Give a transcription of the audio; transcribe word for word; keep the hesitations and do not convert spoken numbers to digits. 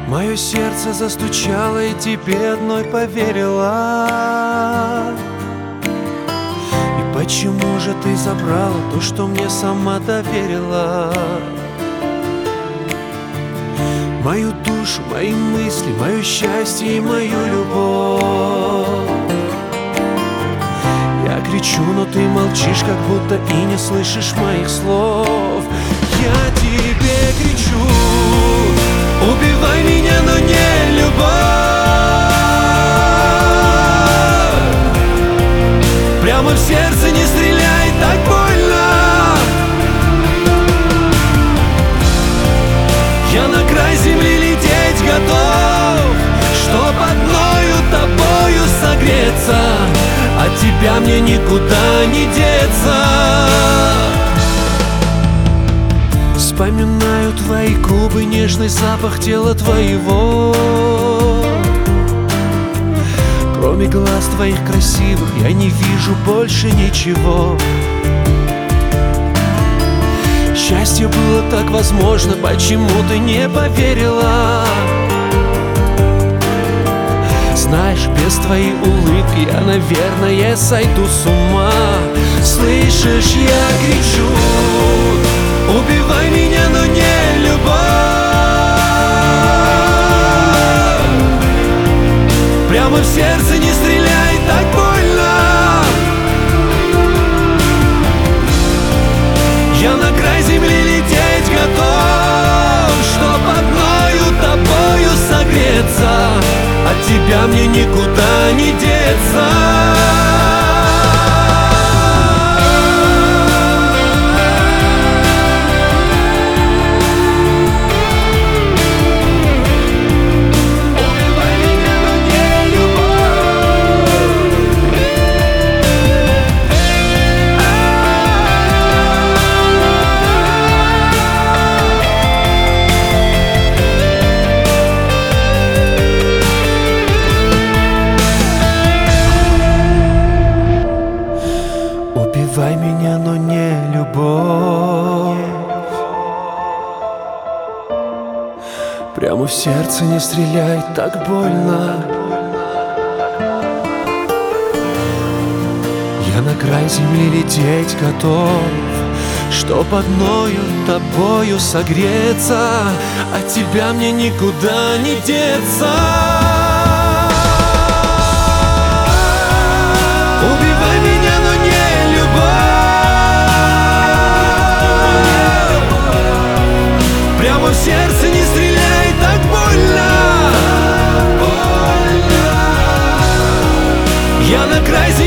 Мое сердце застучало и тебе одной поверила. И почему же ты забрала то, что мне сама доверила? Мою душу, мои мысли, мое счастье и мою любовь. Я кричу, но ты молчишь, как будто и не слышишь моих слов. Я тебе кричу: убивай меня, но не любовь. Прямо в сердце не стреляй, так больно. Я на край земли лететь готов, чтоб одною тобою согреться. От тебя мне никуда не деться. Вспоминаю твои губы, нежный запах тела твоего. Кроме глаз твоих красивых я не вижу больше ничего. Счастье было так возможно, почему ты не поверила? Знаешь, без твоей улыбки я, наверное, сойду с ума. Слышишь, я кричу: убивай меня, но не любовь. Прямо в сердце не стреляй, так больно. Я на край земли лететь готов, чтоб одною тобою согреться. От тебя мне никуда не деться. Убивай меня, но не любовь. Прямо в сердце не стреляй, так больно. Я на край земли лететь готов, чтоб одною тобою согреться. От тебя мне никуда не деться. Убивай меня, но не любовь. Прямо в сердце не стреляй, так больно. Я на край земли